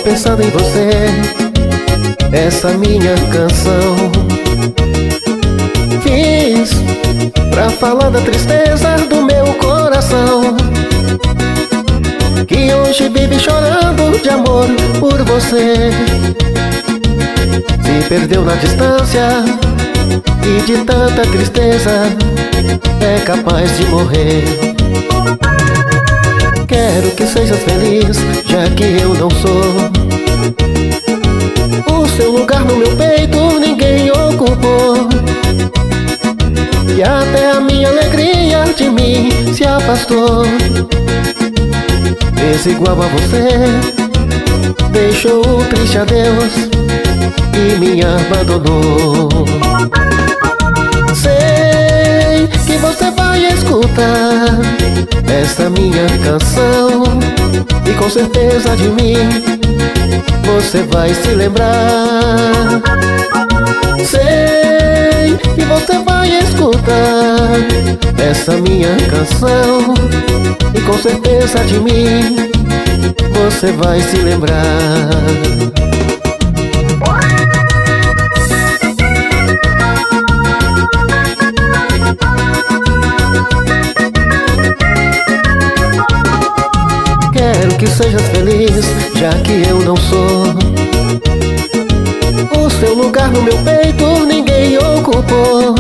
pensando em você, essa minha canção fiz pra falar da tristeza do meu coração, que hoje vive chorando de amor por você. Se perdeu na distância e de tanta tristeza é capaz de morrer. Quero que sejas feliz, já que eu não sou. O seu lugar no meu peito ninguém ocupou, e até a minha alegria de mim se afastou. Desigual a você, deixou um triste adeus e me abandonou. Sei que você vai escutar essa minha canção, e com certeza de mim você vai se lembrar. Sei que você vai escutar essa minha canção, e com certeza de mim você vai se lembrar. Quero que sejas feliz, já que eu não sou. O seu lugar no meu peito ninguém ocupou,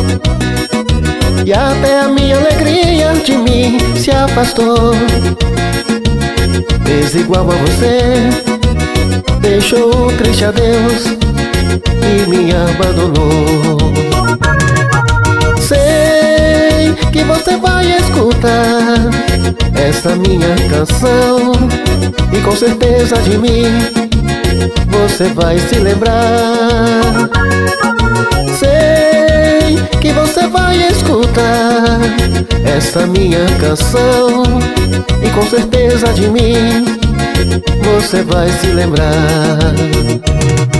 e até a minha alegria de mim se afastou. Desigual a você, deixou um triste adeus e me abandonou. Sei que você vai escutar essa minha canção, e com certeza de mim você vai se lembrar. Sei que você vai escutar essa minha canção, e com certeza de mim você vai se lembrar.